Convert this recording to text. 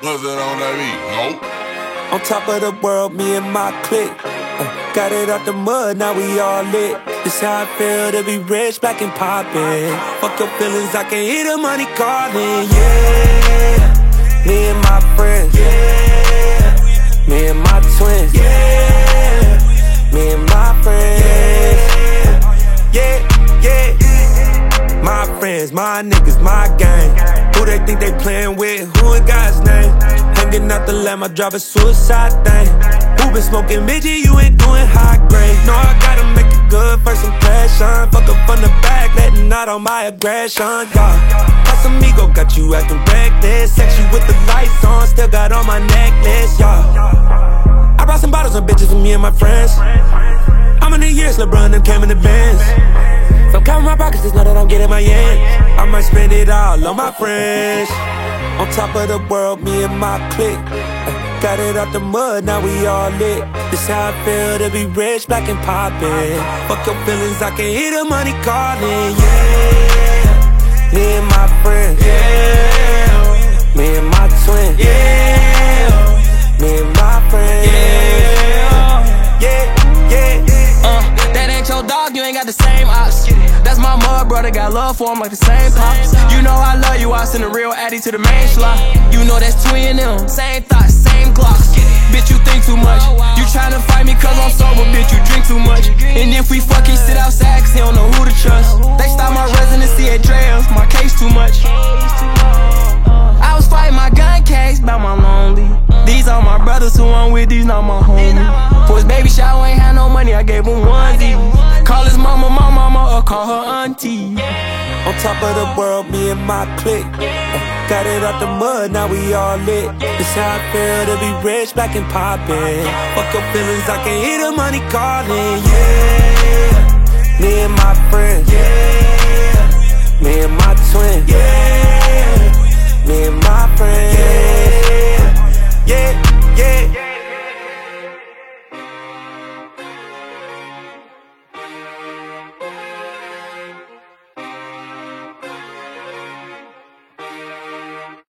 What's that on that beat? Nope. On top of the world, me and my clique. Got it out the mud, now we all lit. This how I feel to be rich, black and poppin'. Fuck your feelings, I can hear the money calling. Yeah, me and my friends. Yeah, me and my twins. Yeah, me and my friends. Yeah, yeah. My friends, my niggas, my gang. Who they think they playin' with? Who in God's name? Hanging out the lamb, I drive a suicide thing. Who been smoking midget? You ain't doing high grade. No, I gotta make it good, first impression. Fuck up from the back, letting out all my aggression. Yeah, Casamigo got you acting reckless. Sexy with the lights on, still got on my necklace. Yeah, I brought some bottles and bitches for me and my friends. How many years LeBron them came in the Benz? So count my pockets, just know that I'm getting my yen. I might spend it all on my friends. On top of the world, me and my clique. Got it out the mud, now we all lit. This how I feel to be rich, black and poppin'. Fuck your feelings, I can hear the money calling. Yeah, me and my friends. Yeah, me and my twin. Yeah, me and my friends. Yeah, yeah, yeah. That ain't your dog, you ain't got the same ops. That's my mud brother, got love for him like the same pops. You know I love you, I send a real addy to the main slot. You know that's twin them, same thoughts, same glocks. Bitch, you think too much. You tryna fight me cause I'm sober, bitch, you drink too much. And if we fuck, he sit outside cause he don't know who to trust. They stop my residency at Dre's, my case too much. I was fighting my gun case about my lonely. These are my brothers who I'm with, these not my homies. For his baby shower ain't had no money, I gave him onesie. Call his mama my mama or call her auntie. On top of the world, me and my clique. Got it out the mud, now we all lit. This how I feel to be rich, black and poppin'. Fuck your feelings, I can hear the money calling. Yeah, me and my friends.